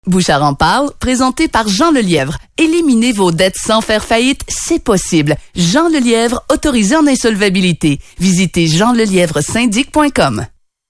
Bouchard en parle, présenté par Jean Lelièvre. Éliminez vos dettes sans faire faillite, c'est possible. Jean Lelièvre, autorisé en insolvabilité. Visitez jeanlelièvresyndic.com.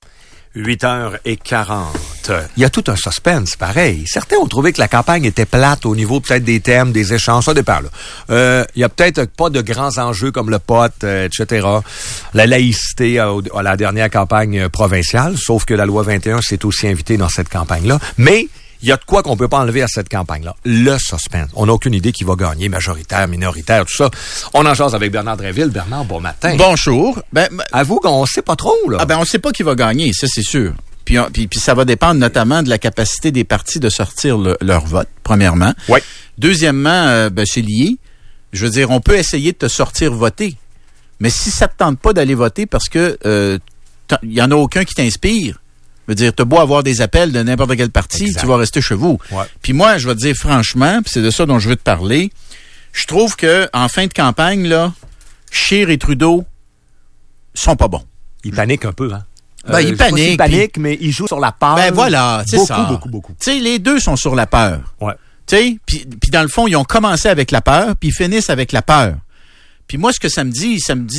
8h40. Il y a tout un suspense, pareil. Certains ont trouvé que la campagne était plate au niveau peut-être des thèmes, des échanges, ça dépend. Il y a peut-être pas de grands enjeux comme le pote, etc. La laïcité à la dernière campagne provinciale, sauf que la loi 21 s'est aussi invitée dans cette campagne-là. Mais il y a de quoi qu'on peut pas enlever à cette campagne-là. Le suspense. On n'a aucune idée qui va gagner, majoritaire, minoritaire, tout ça. On en jase avec Bernard Drinville. Bernard, bon matin. Bonjour. Avoue qu'on sait pas trop, là. On sait pas qui va gagner, ça c'est sûr. Puis ça va dépendre notamment de la capacité des partis de sortir leur vote, premièrement. Oui. Deuxièmement, c'est lié. Je veux dire, on peut essayer de te sortir voter. Mais si ça te tente pas d'aller voter parce que il y en a aucun qui t'inspire, je veux dire, t'as beau avoir des appels de n'importe quel parti, exact, tu vas rester chez vous. Ouais. Puis moi, je vais te dire franchement, puis c'est de ça dont je veux te parler, je trouve que en fin de campagne, là, Scheer et Trudeau sont pas bons. Ils paniquent un peu, hein? Ils paniquent, mais ils jouent sur la peur. Voilà, c'est ça. Beaucoup. Tu sais, les deux sont sur la peur. Ouais. Tu sais, puis dans le fond, ils ont commencé avec la peur, puis ils finissent avec la peur. Puis moi, ce que ça me dit,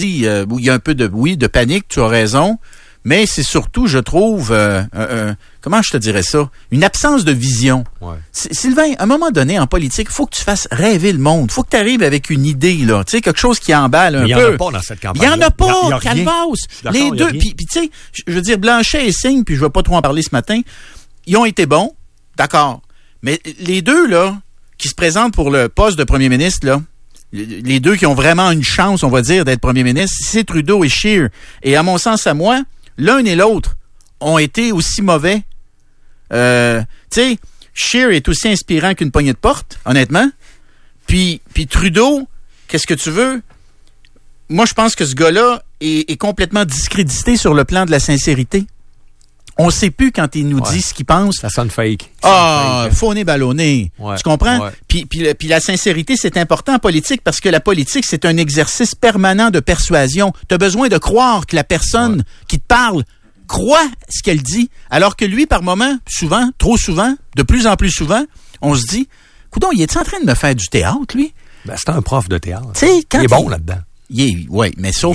il y a un peu de panique, tu as raison. Mais c'est surtout, je trouve, comment je te dirais ça, une absence de vision. Ouais. Sylvain, à un moment donné, en politique, il faut que tu fasses rêver le monde. Il faut que tu arrives avec une idée, là. Tu sais, quelque chose qui emballe un peu. Il n'y en a pas dans cette campagne. Il n'y en a pas, calvasse. Les deux, puis tu sais, je veux dire, Blanchet et Singh, puis je ne vais pas trop en parler ce matin, ils ont été bons, d'accord. Mais les deux, là, qui se présentent pour le poste de premier ministre, là, les deux qui ont vraiment une chance, on va dire, d'être premier ministre, c'est Trudeau et Scheer. Et à mon sens, à moi, l'un et l'autre ont été aussi mauvais. Tu sais, Scheer est aussi inspirant qu'une poignée de porte, honnêtement. Puis Trudeau, qu'est-ce que tu veux? Moi, je pense que ce gars-là est complètement discrédité sur le plan de la sincérité. On sait plus quand il nous dit ce qu'il pense. Ça sonne fake. Faux-né ballonné. Ouais. Tu comprends? Ouais. Puis la sincérité, c'est important en politique parce que la politique, c'est un exercice permanent de persuasion. Tu as besoin de croire que la personne qui te parle croit ce qu'elle dit. Alors que lui, par moment, souvent, trop souvent, de plus en plus souvent, on se dit, coudonc, il est en train de me faire du théâtre, lui? C'est un prof de théâtre. Il est bon là-dedans. Oui, mais sauf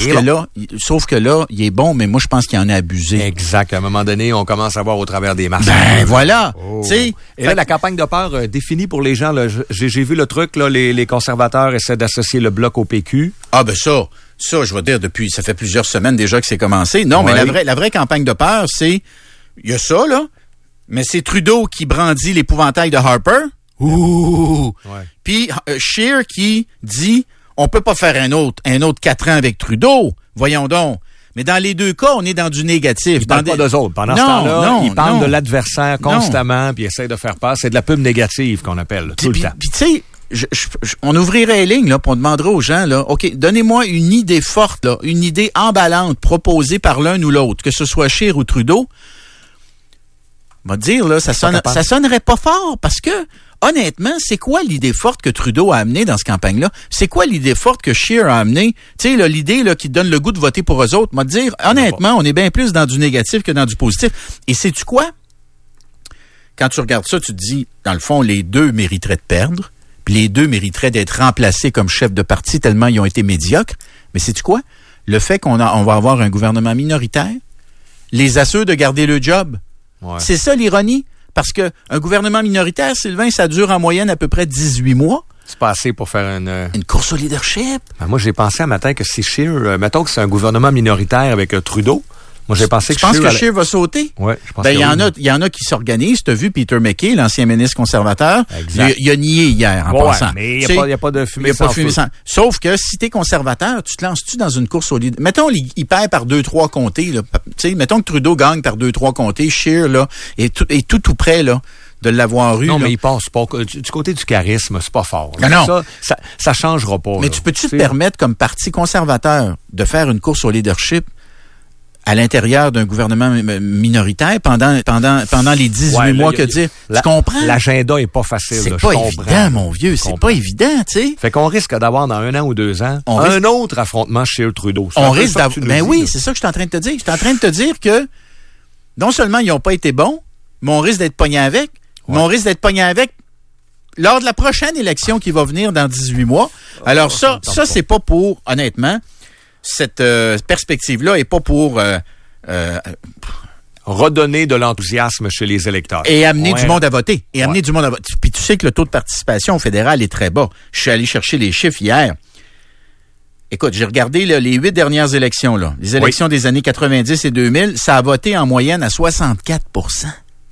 que là, il est bon, mais moi, je pense qu'il en a abusé. Exact. À un moment donné, on commence à voir au travers des masques. Voilà. Oh. Et là, la campagne de peur définie pour les gens, là, j'ai vu le truc, là, les conservateurs essaient d'associer le Bloc au PQ. Ça, je vais dire, ça fait plusieurs semaines déjà que c'est commencé. Non, mais la vraie campagne de peur, il y a ça, là, mais c'est Trudeau qui brandit l'épouvantail de Harper. Ouh! Ouais. Puis Scheer qui dit, on peut pas faire un autre 4 ans avec Trudeau. Voyons donc. Mais dans les deux cas, on est dans du négatif. Ils parlent pas d'eux autres. Pendant ce temps-là, ils parlent de l'adversaire constamment, puis essayent de faire peur. C'est de la pub négative qu'on appelle, tout le temps. Puis tu sais, on ouvrirait les lignes, là, puis on demanderait aux gens, là, OK, donnez-moi une idée forte, là, une idée emballante proposée par l'un ou l'autre, que ce soit Scheer ou Trudeau. On va dire, là, ça sonnerait pas fort parce que, honnêtement, c'est quoi l'idée forte que Trudeau a amenée dans cette campagne-là? C'est quoi l'idée forte que Scheer a amenée? Tu sais, là, l'idée là, qui donne le goût de voter pour eux autres. Moi, dire, honnêtement, on est bien plus dans du négatif que dans du positif. Et sais-tu quoi? Quand tu regardes ça, tu te dis, dans le fond, les deux mériteraient de perdre, puis les deux mériteraient d'être remplacés comme chefs de parti tellement ils ont été médiocres. Mais sais-tu quoi? Le fait qu'on va avoir un gouvernement minoritaire les assure de garder le job. Ouais. C'est ça l'ironie. Parce que un gouvernement minoritaire, Sylvain, ça dure en moyenne à peu près 18 mois. C'est pas assez pour faire une course au leadership. Moi, j'ai pensé un matin que si Scheer, mettons que c'est un gouvernement minoritaire avec Trudeau, moi, j'ai pensé que Scheer va sauter? Oui, je pense il y en a qui s'organisent. Tu as vu Peter MacKay, l'ancien ministre conservateur. Exact. Il a nié hier, en passant. Mais il n'y a pas de fumée sans feu. Sauf que si t'es conservateur, tu te lances-tu dans une course au leadership? Mettons, il perd par 2-3 comtés, là. Tu sais, mettons que Trudeau gagne par 2-3 comtés. Scheer, là, est tout près, là, de l'avoir eu. Non, là. mais il passe pas. Du côté du charisme, c'est pas fort. Non. Ça changera pas. Mais là. tu peux-tu te permettre, comme parti conservateur, de faire une course au leadership à l'intérieur d'un gouvernement minoritaire pendant les 18 mois que dire. Tu comprends? L'agenda est pas facile. C'est pas évident, mon vieux. C'est pas évident, tu sais. Fait qu'on risque d'avoir dans 1 an ou 2 ans un autre affrontement chez Trudeau. On risque d'avoir. Ben oui, c'est ça que je suis en train de te dire. Je suis en train de te dire que non seulement ils n'ont pas été bons, mais on risque d'être pognés avec. mais on risque d'être pogné avec lors de la prochaine élection qui va venir dans 18 mois. Alors ça c'est pas pour, honnêtement, cette perspective-là est pas pour redonner de l'enthousiasme chez les électeurs. Et amener du monde à voter. Amener du monde à voter. Puis tu sais que le taux de participation au fédéral est très bas. Je suis allé chercher les chiffres hier. Écoute, j'ai regardé là, les 8 dernières élections, là, les élections des années 90 et 2000, ça a voté en moyenne à 64 %.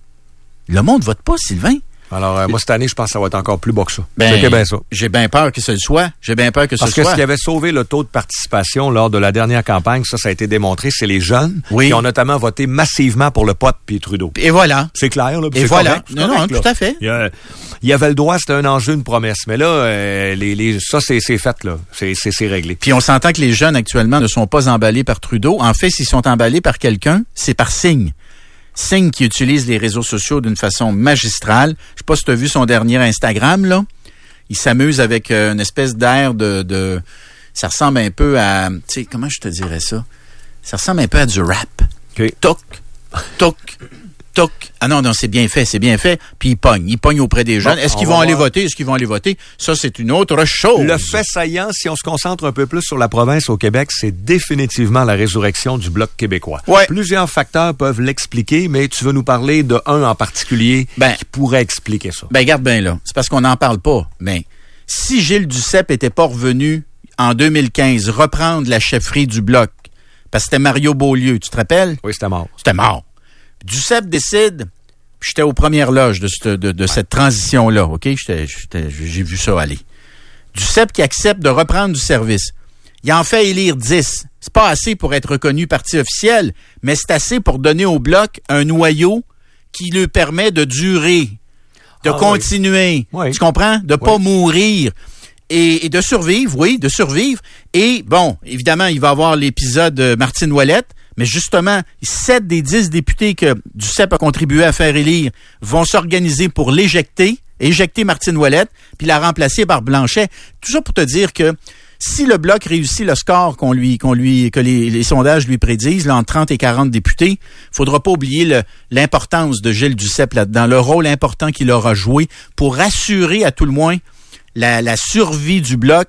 Le monde vote pas, Sylvain. Alors, moi, cette année, je pense que ça va être encore plus bas que ça. Ben, bien ça. J'ai bien peur que ce le soit. Parce que ce qui avait sauvé le taux de participation lors de la dernière campagne, ça a été démontré, c'est les jeunes qui ont notamment voté massivement pour le pot puis Trudeau. Et voilà. C'est clair, là. Et voilà. Correct, non, tout à fait. Il y avait le droit, c'était un enjeu, une promesse. Mais là, ça, c'est fait, là. C'est réglé. Puis on s'entend que les jeunes, actuellement, ne sont pas emballés par Trudeau. En fait, s'ils sont emballés par quelqu'un, c'est par Signe. Signe qui utilise les réseaux sociaux d'une façon magistrale. Je sais pas si tu as vu son dernier Instagram, là. Il s'amuse avec une espèce d'air de... Ça ressemble un peu à... Tu sais, comment je te dirais ça? Ça ressemble un peu à du rap. Okay. Toc, toc, toc. Ah non, c'est bien fait. Puis il pogne auprès des jeunes. Est-ce qu'ils vont aller voter? Ça, c'est une autre chose. Le fait saillant, si on se concentre un peu plus sur la province au Québec, c'est définitivement la résurrection du Bloc québécois. Ouais. Plusieurs facteurs peuvent l'expliquer, mais tu veux nous parler de un en particulier qui pourrait expliquer ça. Ben, garde bien là. C'est parce qu'on n'en parle pas. Mais si Gilles Duceppe était pas revenu en 2015 reprendre la chefferie du Bloc, parce que c'était Mario Beaulieu, tu te rappelles? Oui, c'était mort. C'était mort. Duceppe décide, j'étais aux premières loges de cette transition-là, OK? J'ai vu ça aller. Duceppe qui accepte de reprendre du service. Il en fait élire 10. C'est pas assez pour être reconnu parti officiel, mais c'est assez pour donner au Bloc un noyau qui lui permet de durer, de continuer. Oui. Tu comprends? De pas mourir. Et de survivre, de survivre. Et bon, évidemment, il va y avoir l'épisode Martine Ouellette, mais justement, 7 des 10 députés que Duceppe a contribué à faire élire vont s'organiser pour éjecter Martine Ouellette, puis la remplacer par Blanchet. Tout ça pour te dire que si le Bloc réussit le score que les sondages lui prédisent, là, entre 30 et 40 députés, faudra pas oublier l'importance de Gilles Duceppe là-dedans, le rôle important qu'il aura joué pour assurer à tout le moins la survie du Bloc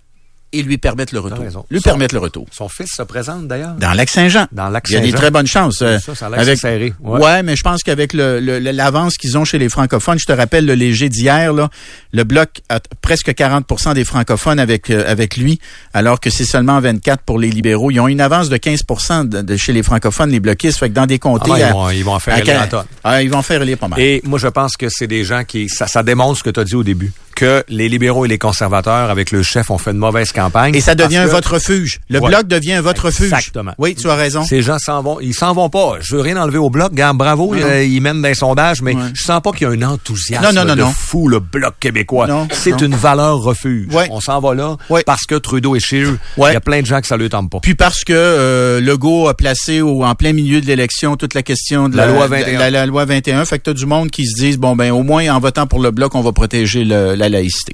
et lui permettre le retour. Son fils se présente d'ailleurs. Dans Lac-Saint-Jean. Il y a des très bonnes chances. Ça a l'air serré. Ouais, mais je pense qu'avec l'avance qu'ils ont chez les francophones, je te rappelle le léger d'hier, là, le Bloc a presque 40% des francophones avec lui, alors que c'est seulement 24 pour les libéraux. Ils ont une avance de 15% de chez les francophones, les bloquistes. Fait que dans des comtés... ils vont en faire élire en tonne. Ils vont en faire élire pas mal. Et moi, je pense que c'est des gens qui... Ça démontre ce que tu as dit au début, que les libéraux et les conservateurs, avec le chef, ont fait une mauvaise campagne. Et ça devient un vote refuge. Le Bloc devient un vote refuge. Exactement. Oui, tu as raison. Ces gens s'en vont. Ils s'en vont pas. Je veux rien enlever au Bloc. Regarde, bravo, ils mènent des sondages, mais je sens pas qu'il y a un enthousiasme de fou, le Bloc québécois. C'est une valeur refuge. On s'en va là parce que Trudeau est chez eux. Il y a plein de gens que ça ne le tente pas. Puis parce que Legault a placé en plein milieu de l'élection toute la question de la loi 21. La loi 21. Fait que t'as du monde qui se disent, bon, ben au moins, en votant pour le Bloc, on va protéger la laïcité.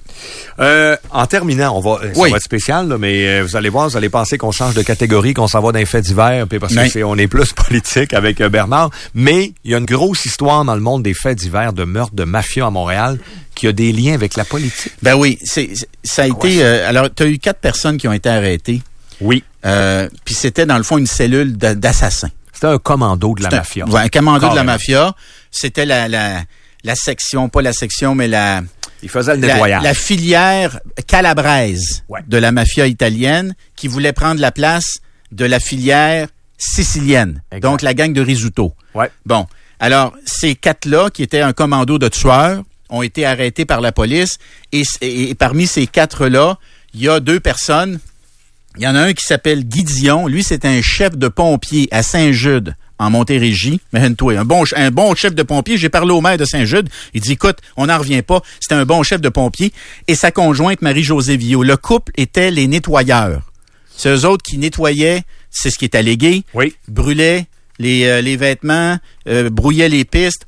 En terminant, ça va être spécial, là, mais vous allez voir, vous allez penser qu'on change de catégorie, qu'on s'en va d'un fait divers, puis parce que on est plus politique avec Bernard. Mais il y a une grosse histoire dans le monde des faits divers de meurtres de mafia à Montréal qui a des liens avec la politique. Ben oui, ça a été... alors, tu as eu 4 personnes qui ont été arrêtées. Oui. Puis c'était, dans le fond, une cellule d'assassins. C'était un commando de la mafia. Un commando de la mafia. C'était la section, pas la section, mais il faisait le nettoyage. La filière calabraise de la mafia italienne qui voulait prendre la place de la filière sicilienne. Exact. Donc, la gang de Rizzuto. Ouais. Bon. Alors, ces 4-là, qui étaient un commando de tueurs, ont été arrêtés par la police. Et parmi ces 4-là, il y a 2 personnes. Il y en a un qui s'appelle Guy Dion. Lui, c'est un chef de pompiers à Saint-Jude, en Montérégie. Un bon chef de pompier. J'ai parlé au maire de Saint-Jude. Il dit, écoute, on n'en revient pas. C'était un bon chef de pompier. Et sa conjointe, Marie-Josée Viau. Le couple était les nettoyeurs. C'est eux autres qui nettoyaient, c'est ce qui est allégué. Oui. Brûlaient les vêtements, brouillaient les pistes.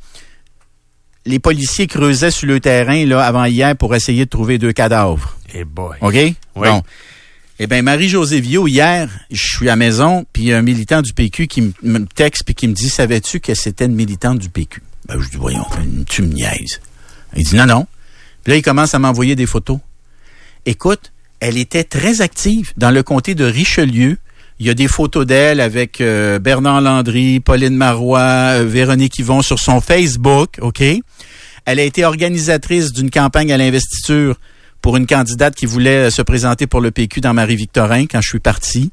Les policiers creusaient sur le terrain là avant hier pour essayer de trouver 2 cadavres. Eh boy. OK? Oui. Bon. Eh bien, Marie-Josée Viau, hier, je suis à la maison, puis il y a un militant du PQ qui me texte puis qui me dit, savais-tu que c'était une militante du PQ? Ben, je dis, voyons, tu me niaises. Il dit, non. Puis là, il commence à m'envoyer des photos. Écoute, elle était très active dans le comté de Richelieu. Il y a des photos d'elle avec Bernard Landry, Pauline Marois, Véronique Yvon sur son Facebook, OK? Elle a été organisatrice d'une campagne à l'investiture pour une candidate qui voulait se présenter pour le PQ dans Marie-Victorin quand je suis parti.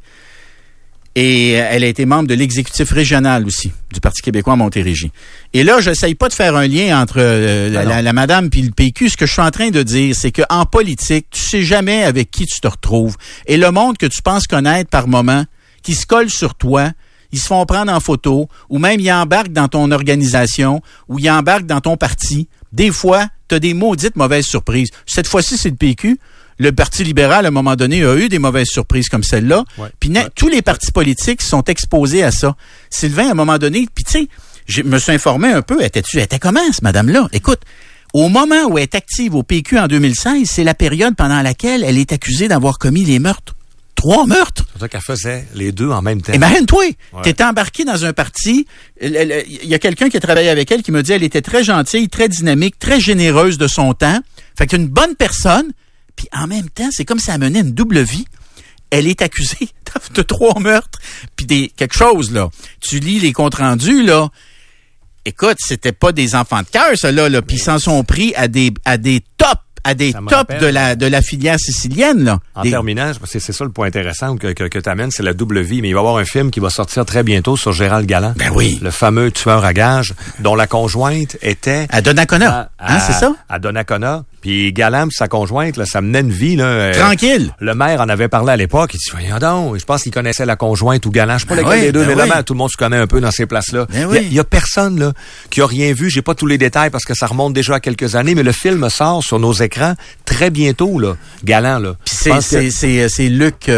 Et elle a été membre de l'exécutif régional aussi du Parti québécois à Montérégie. Et là, j'essaye pas de faire un lien entre la madame puis le PQ. Ce que je suis en train de dire, c'est qu'en politique, tu sais jamais avec qui tu te retrouves. Et le monde que tu penses connaître par moment, qui se colle sur toi, ils se font prendre en photo, ou même ils embarquent dans ton organisation, ou ils embarquent dans ton parti. Des fois, tu as des maudites mauvaises surprises. Cette fois-ci, c'est le PQ. Le Parti libéral, à un moment donné, a eu des mauvaises surprises comme celle-là. Ouais. Puis tous les partis politiques sont exposés à ça. Sylvain, à un moment donné, puis tu sais, je me suis informé un peu. Elle était comment, cette madame-là? Écoute, au moment où elle est active au PQ en 2016, c'est la période pendant laquelle elle est accusée d'avoir commis les meurtres. 3 meurtres. C'est ça qu'elle faisait les deux en même temps. Imagine-toi, t'étais embarqué dans un parti. Il y a quelqu'un qui a travaillé avec elle qui m'a dit qu'elle était très gentille, très dynamique, très généreuse de son temps. Fait que une bonne personne. Puis en même temps, c'est comme si elle menait une double vie. Elle est accusée de 3 meurtres. Puis quelque chose, là. Tu lis les comptes rendus, là. Écoute, c'était pas des enfants de cœur, ça, là. Puis ils s'en sont pris à des tops. À des tops de la filière sicilienne, là. En terminant, c'est ça le point intéressant que tu amènes, c'est la double vie. Mais il va y avoir un film qui va sortir très bientôt sur Gérald Galland. Ben oui. Le fameux tueur à gages, dont la conjointe était... À Donnacona. C'est ça? À Donnacona. Puis Galland, sa conjointe, là, ça menait une vie, là. Tranquille. Le maire en avait parlé à l'époque. Il dit, voyons donc. Je pense qu'il connaissait la conjointe ou Galland. Je sais pas lesquels des deux, mais là, tout le monde se connaît un peu dans ces places-là. Il y a personne, là, qui a rien vu. J'ai pas tous les détails parce que ça remonte déjà à quelques années, mais le film sort sur nos écrans très bientôt, là. Galland, là. Puis c'est Luc...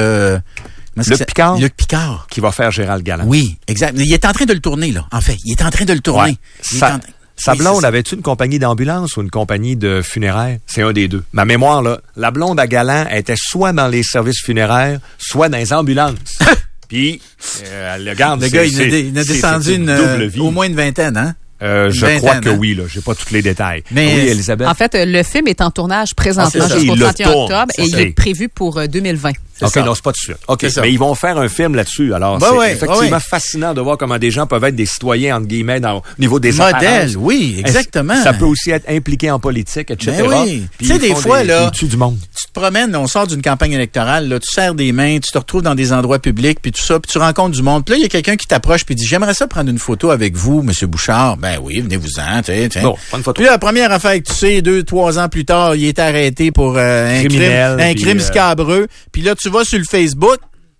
Luc Picard? Luc Picard. Qui va faire Gérald Galland. Oui, exact. Il est en train de le tourner, là. En fait, il est en train de le tourner. Ouais. Sa blonde, avait-tu une compagnie d'ambulance ou une compagnie de funéraires? C'est un des deux. Ma mémoire, là, la blonde à Galland était soit dans les services funéraires, soit dans les ambulances. Puis, le gars, il a descendu au moins une vingtaine, hein? Je crois que oui, là. J'ai pas tous les détails. Mais oui, Elisabeth. En fait, le film est en tournage présentement jusqu'au 31 octobre et il est prévu pour 2020. OK, non, c'est pas tout de suite. OK, mais ils vont faire un film là-dessus. Alors, c'est effectivement fascinant de voir comment des gens peuvent être des citoyens, entre guillemets, au niveau des modèles. Oui, exactement. Ça peut aussi être impliqué en politique, etc. Mais oui. Tu sais, des fois, là, tu te promènes, on sort d'une campagne électorale, là, tu serres des mains, tu te retrouves dans des endroits publics, puis tout ça, puis tu rencontres du monde. Puis là, il y a quelqu'un qui t'approche puis dit, j'aimerais ça prendre une photo avec vous, Monsieur Bouchard. Ben oui, venez-vous-en, tiens. Bon, prends une photo. Puis la première affaire que tu sais, 2-3 ans plus tard, il est arrêté pour un crime scabreux. Puis là, tu vas sur le Facebook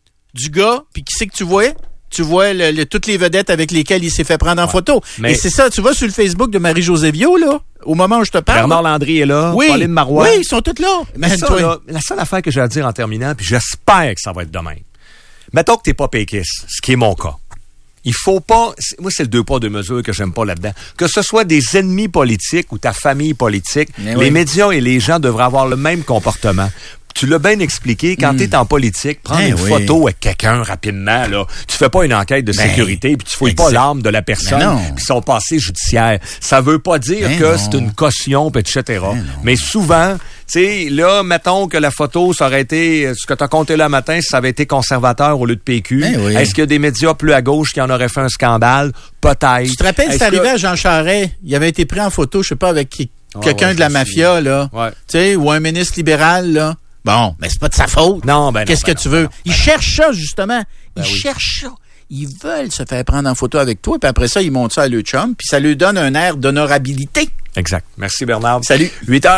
du gars, puis qui c'est que tu vois? Tu vois toutes les vedettes avec lesquelles il s'est fait prendre en photo. Et c'est ça, tu vas sur le Facebook de Marie-Josée Viau, là, au moment où je te parle. Bernard Landry est là, Pauline Marois. Oui, ils sont tous là. Mais ça, la seule affaire que j'ai à dire en terminant, puis j'espère que ça va être de même. Mettons que t'es pas péquiste, ce qui est mon cas. Il faut pas... Moi, c'est le 2 poids 2 mesures que j'aime pas là-dedans. Que ce soit des ennemis politiques ou ta famille politique, les médias et les gens devraient avoir le même comportement. Tu l'as bien expliqué, quand t'es en politique, prendre une photo avec quelqu'un rapidement, là. Tu fais pas une enquête de sécurité, puis tu fouilles pas l'arme de la personne, puis son passé judiciaire. Ça veut pas dire que c'est une caution, etc. Mais souvent, tu sais, là, mettons que la photo, ça aurait été, ce que t'as compté là matin, si ça avait été conservateur au lieu de PQ. Est-ce qu'il y a des médias plus à gauche qui en auraient fait un scandale? Peut-être. Tu te rappelles, c'est arrivé à Jean Charest. Il avait été pris en photo, je sais pas, avec quelqu'un de la mafia, là. Tu sais, ou un ministre libéral, là. Bon, mais c'est pas de sa faute. Qu'est-ce que tu veux? Ils cherchent ça, justement. Ils cherchent ça. Ils veulent se faire prendre en photo avec toi, puis après ça, ils montent ça à leur chum, puis ça lui donne un air d'honorabilité. Exact. Merci, Bernard. Salut.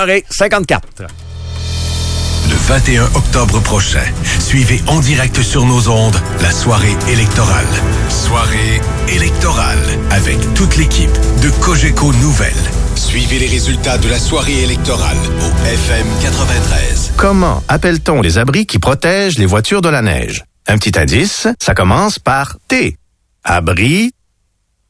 8h54. Le 21 octobre prochain, suivez en direct sur nos ondes la soirée électorale. Soirée électorale avec toute l'équipe de Cogeco Nouvelles. Suivez les résultats de la soirée électorale au FM 93. Comment appelle-t-on les abris qui protègent les voitures de la neige? Un petit indice, ça commence par T. Abri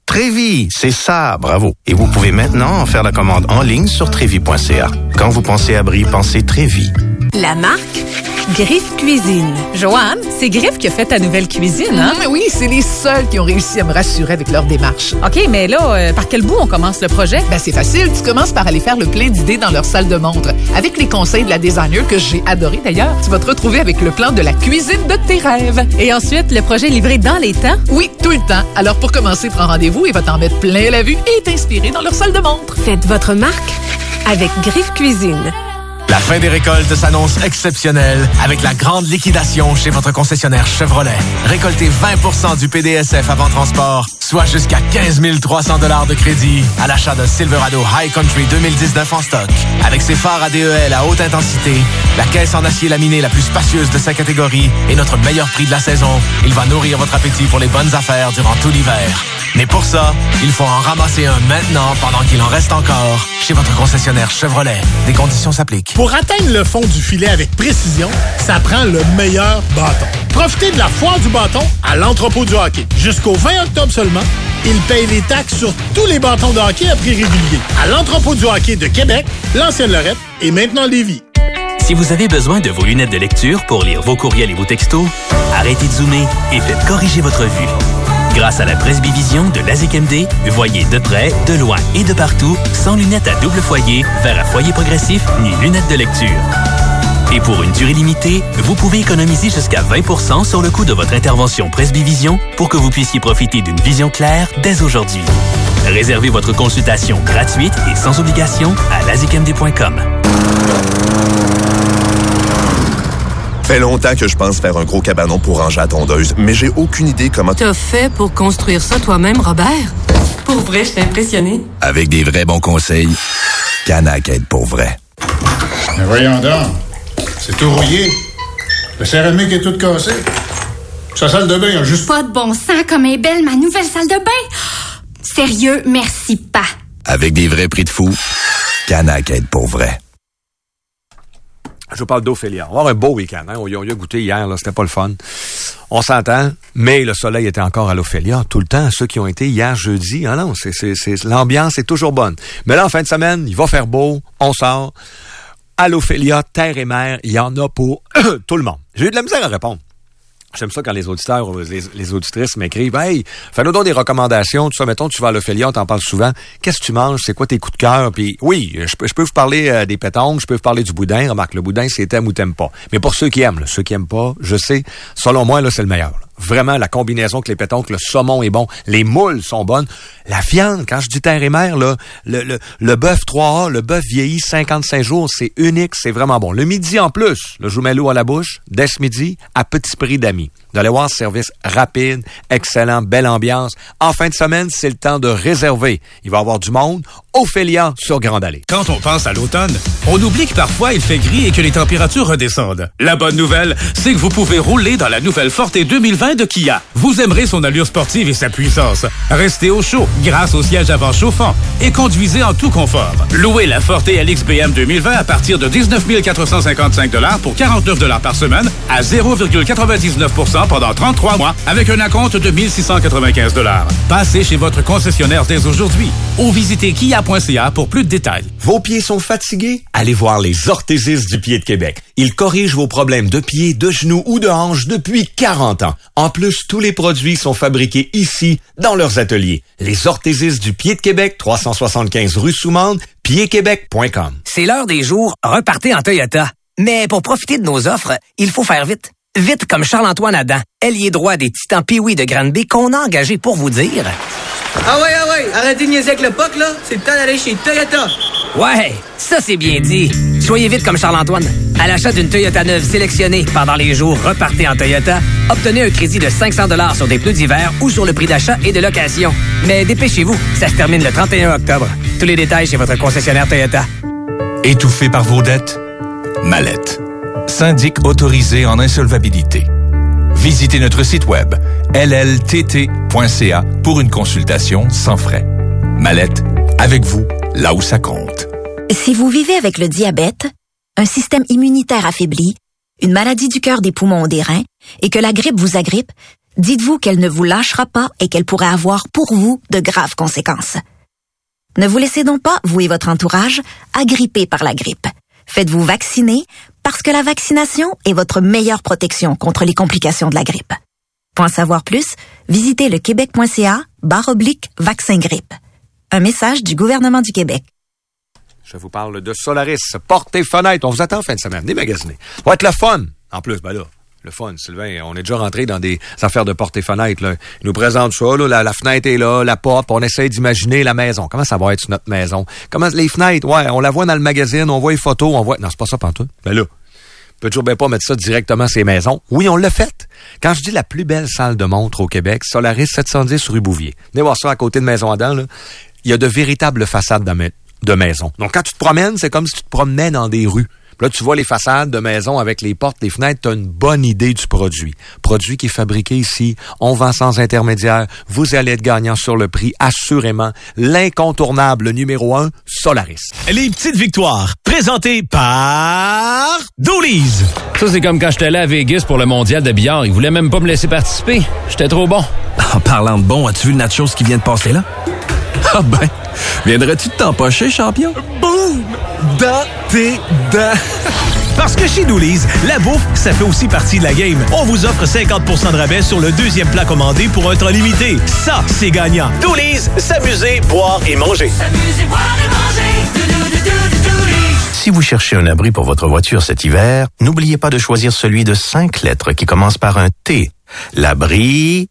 Trévi, c'est ça, bravo. Et vous pouvez maintenant faire la commande en ligne sur trévi.ca. Quand vous pensez abri, pensez Trévi. La marque Griffe Cuisine. Joanne, c'est Griffe qui a fait ta nouvelle cuisine, hein? Oui, c'est les seuls qui ont réussi à me rassurer avec leur démarche. OK, mais là, par quel bout on commence le projet? C'est facile. Tu commences par aller faire le plein d'idées dans leur salle de montre. Avec les conseils de la designer, que j'ai adoré d'ailleurs, tu vas te retrouver avec le plan de la cuisine de tes rêves. Et ensuite, le projet livré dans les temps? Oui, tout le temps. Alors, pour commencer, prends rendez-vous et va t'en mettre plein la vue et t'inspirer dans leur salle de montre. Faites votre marque avec Griffe Cuisine. La fin des récoltes s'annonce exceptionnelle avec la grande liquidation chez votre concessionnaire Chevrolet. Récoltez 20% du PDSF avant transport, soit jusqu'à 15 300 $ de crédit à l'achat d'un Silverado High Country 2019 en stock. Avec ses phares ADEL à haute intensité, la caisse en acier laminé la plus spacieuse de sa catégorie et notre meilleur prix de la saison, il va nourrir votre appétit pour les bonnes affaires durant tout l'hiver. Mais pour ça, il faut en ramasser un maintenant pendant qu'il en reste encore chez votre concessionnaire Chevrolet. Des conditions s'appliquent. Pour atteindre le fond du filet avec précision, ça prend le meilleur bâton. Profitez de la foire du bâton à l'entrepôt du hockey. Jusqu'au 20 octobre seulement, il paye les taxes sur tous les bâtons de hockey à prix régulier. À l'entrepôt du hockey de Québec, L'ancienne-Lorette et maintenant Lévis. Si vous avez besoin de vos lunettes de lecture pour lire vos courriels et vos textos, arrêtez de zoomer et faites corriger votre vue. Grâce à la presbyvision de l'AZQMD, voyez de près, de loin et de partout, sans lunettes à double foyer, verre à foyer progressif, ni lunettes de lecture. Et pour une durée limitée, vous pouvez économiser jusqu'à 20% sur le coût de votre intervention presbyvision pour que vous puissiez profiter d'une vision claire dès aujourd'hui. Réservez votre consultation gratuite et sans obligation à lazqmd.com. Fait longtemps que je pense faire un gros cabanon pour ranger la tondeuse, mais j'ai aucune idée comment... T'as fait pour construire ça toi-même, Robert? Pour vrai, je t'ai impressionné. Avec des vrais bons conseils, Canac aide pour vrai. Mais voyons donc, c'est tout rouillé. Le céramique est tout cassé. Sa salle de bain, il y a juste... Pas de bon sens comme est belle ma nouvelle salle de bain. Sérieux, merci pas. Avec des vrais prix de fou, Canac aide pour vrai. Je vous parle d'Ophélia. On va avoir un beau week-end. Hein? On y a goûté hier, là, c'était pas le fun. On s'entend, mais le soleil était encore à l'Ophélia tout le temps. Ceux qui ont été hier jeudi, ah non, l'ambiance est toujours bonne. Mais là, en fin de semaine, il va faire beau, on sort. À l'Ophélia, terre et mer, il y en a pour tout le monde. J'ai eu de la misère à répondre. J'aime ça quand les auditeurs ou les auditrices m'écrivent « Hey, fais-nous donc des recommandations, tout ça. Mettons, tu vas à l'Ophélia, on t'en parle souvent. Qu'est-ce que tu manges? C'est quoi tes coups de cœur? » Puis oui, je peux vous parler des pétanques, je peux vous parler du boudin. Remarque, le boudin, c'est t'aimes ou t'aimes pas. Mais pour ceux qui aiment, là, ceux qui aiment pas, je sais, selon moi, là, c'est le meilleur. Là. Vraiment, la combinaison avec les pétanques, le saumon est bon, les moules sont bonnes. La viande, quand je dis terre et mer, là, le bœuf 3A, le bœuf vieilli 55 jours, c'est unique, c'est vraiment bon. Le midi en plus, je vous mets l'eau à la bouche, dès ce midi, à petit prix d'amis. Vous allez voir, service rapide, excellent, belle ambiance. En fin de semaine, c'est le temps de réserver. Il va y avoir du monde. Ophélia sur Grande Allée. Quand on pense à l'automne, on oublie que parfois il fait gris et que les températures redescendent. La bonne nouvelle, c'est que vous pouvez rouler dans la nouvelle Forte 2020 de Kia. Vous aimerez son allure sportive et sa puissance. Restez au chaud grâce au siège avant chauffant et conduisez en tout confort. Louez la Forte LXBM 2020 à partir de 19 455 $ pour 49 $ par semaine à 0,99% pendant 33 mois avec un acompte de 1 695 $. Passez chez votre concessionnaire dès aujourd'hui ou visitez kia.ca pour plus de détails. Vos pieds sont fatigués? Allez voir les orthésistes du pied de Québec. Ils corrigent vos problèmes de pieds, de genoux ou de hanches depuis 40 ans. En plus, tous les produits sont fabriqués ici, dans leurs ateliers. Les orthésistes du pied de Québec, 375 rue Soumande, piedquebec.com. C'est l'heure des jours, repartez en Toyota. Mais pour profiter de nos offres, il faut faire vite. Vite comme Charles-Antoine Adam, ailier droit des Titans Pee-Wee de Granby qu'on a engagé pour vous dire... Ah ouais, arrêtez de niaiser avec le POC, là. C'est le temps d'aller chez Toyota. Ouais, ça c'est bien dit. Soyez vite comme Charles-Antoine. À l'achat d'une Toyota neuve sélectionnée pendant les jours repartez en Toyota, obtenez un crédit de 500 $ sur des pneus d'hiver ou sur le prix d'achat et de location. Mais dépêchez-vous, ça se termine le 31 octobre. Tous les détails chez votre concessionnaire Toyota. Étouffé par vos dettes? Mallette. Syndic autorisé en insolvabilité. Visitez notre site web lltt.ca pour une consultation sans frais. Mallette, avec vous, là où ça compte. Si vous vivez avec le diabète, un système immunitaire affaibli, une maladie du cœur, des poumons ou des reins, et que la grippe vous agrippe, Dites-vous qu'elle ne vous lâchera pas et qu'elle pourrait avoir pour vous de graves conséquences. Ne vous laissez donc pas, vous et votre entourage, agripper par la grippe. Faites-vous vacciner parce que la vaccination est votre meilleure protection contre les complications de la grippe. Pour en savoir plus, visitez le québec.ca/vaccin grippe. Un message du gouvernement du Québec. Je vous parle de Solaris. Portes et fenêtres. On vous attend en fin de semaine. Venez magasiner. Ça va être le fun. En plus, ben là, le fun, Sylvain. On est déjà rentré dans des affaires de portes et fenêtres, là. Ils nous présentent ça, là. La fenêtre est là, la porte. On essaie d'imaginer la maison. Comment ça va être sur notre maison? Comment les fenêtres? Ouais, on la voit dans le magazine, on voit les photos, on voit... Non, c'est pas ça pantoute. Ben là, on peut toujours bien pas mettre ça directement sur les maisons. Oui, on l'a fait. Quand je dis la plus belle salle de montre au Québec, Solaris 710 rue Bouvier. Venez voir ça à côté de Maison-Adam, là. Il y a de véritables façades de maisons. Donc, quand tu te promènes, c'est comme si tu te promenais dans des rues. Puis là, tu vois les façades de maisons avec les portes, les fenêtres, tu as une bonne idée du produit. Produit qui est fabriqué ici, on vend sans intermédiaire, vous allez être gagnant sur le prix, assurément. L'incontournable numéro 1, Solaris. Les petites victoires, présentées par Doolies. Ça, c'est comme quand j'étais là à Vegas pour le mondial de billard. Ils voulaient même pas me laisser participer. J'étais trop bon. En parlant de bon, as-tu vu le nachos qui vient de passer là? Ah ben, viendrais-tu de t'empocher, champion? Boum! Dans tes dents! Parce que chez Doolies, la bouffe, ça fait aussi partie de la game. On vous offre 50% de rabais sur le deuxième plat commandé pour un temps limité. Ça, c'est gagnant. Doolies, s'amuser, boire et manger. S'amuser, boire et manger. Si vous cherchez un abri pour votre voiture cet hiver, n'oubliez pas de choisir celui de 5 lettres qui commence par un T. L'abri